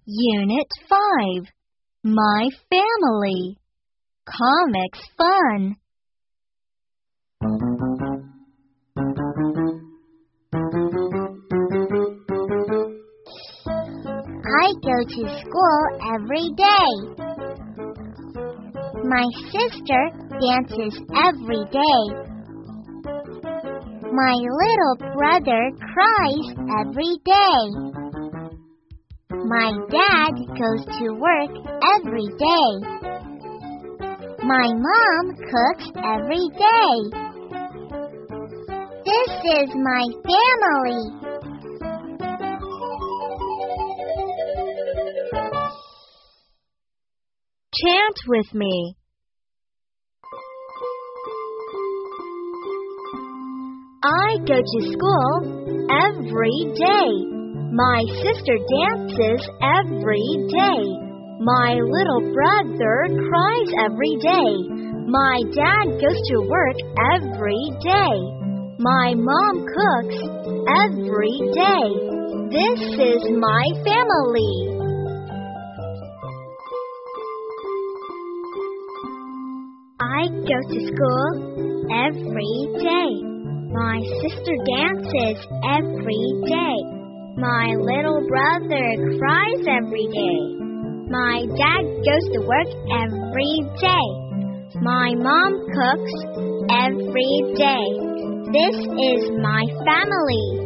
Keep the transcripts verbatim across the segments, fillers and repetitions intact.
Unit five, My Family. Comics Fun. I go to school every day. My sister dances every day. My little brother cries every day. My dad goes to work every day. My mom cooks every day. This is my family. Chant with me. I go to school every day. My sister dances every day. My little brother cries every day. My dad goes to work every day. My mom cooks every day. This is my family. I go to school every day. My sister dances every day. My little brother cries every day. My dad goes to work every day. My mom cooks every day. This is my family.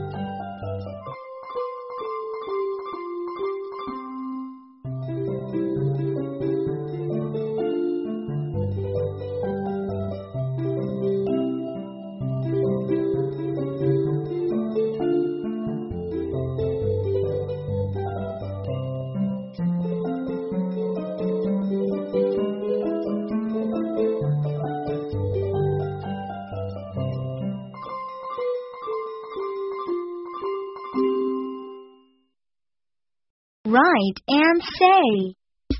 Write and say.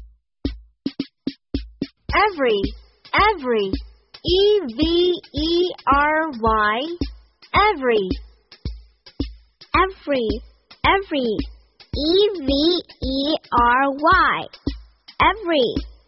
Every, every, E V E R Y, every. Every, every, E V E R Y, every.